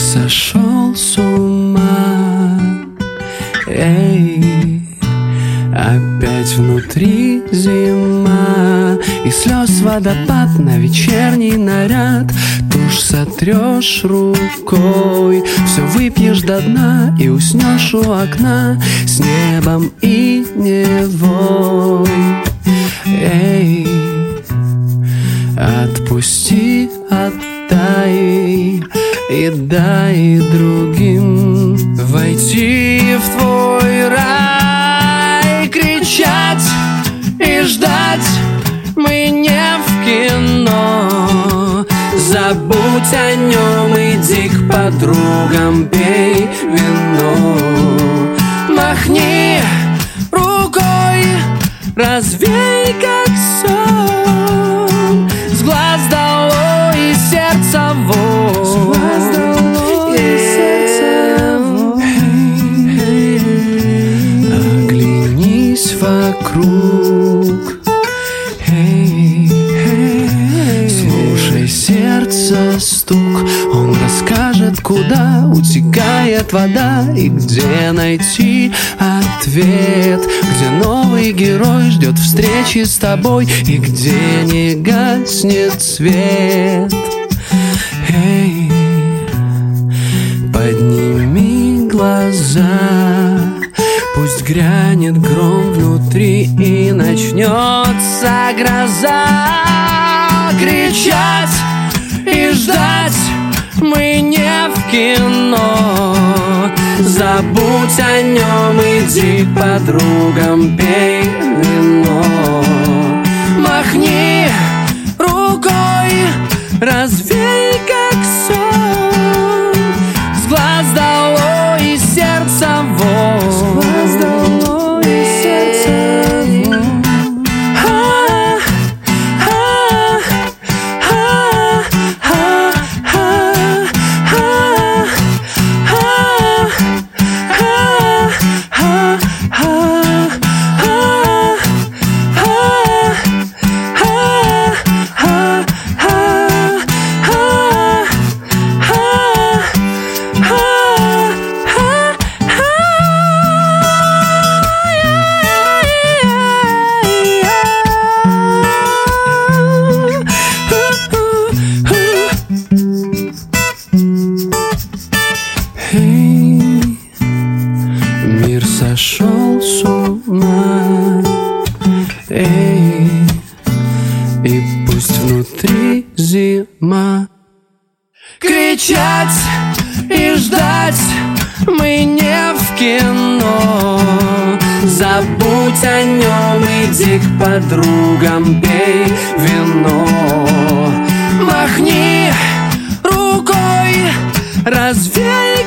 сошел с ума. Эй, опять внутри зима, и слез водопад на вечерний наряд. Тушь сотрешь рукой, все выпьешь до дна и уснешь у окна с небом и невой. Эй, отпусти, отдай и дай другим войти в твой рай. Кричать и ждать мы не в кино. Забудь о нем, иди к подругам, пей вино. Махни рукой, развей как сон. С глаз долой и сердца вон. С глаз долой и сердца вон. Оглянись вокруг. Слушай сердце стук, он расскажет, куда утекает вода и где найти ответ, где новый герой ждет встречи с тобой и где не гаснет свет. Эй, подними глаза, пусть грянет гром внутри и начнется гроза. Кричать и ждать мы не в кино. Забудь о нем, иди к подругам, пей вино. Махни рукой, развей как сон. С глаз долой и сердца вон. С глаз долой и сердца вон. Мир сошел с ума. Эй, и пусть внутри зима. Кричать и ждать мы не в кино. Забудь о нем, иди к подругам, пей вино. Махни рукой, развей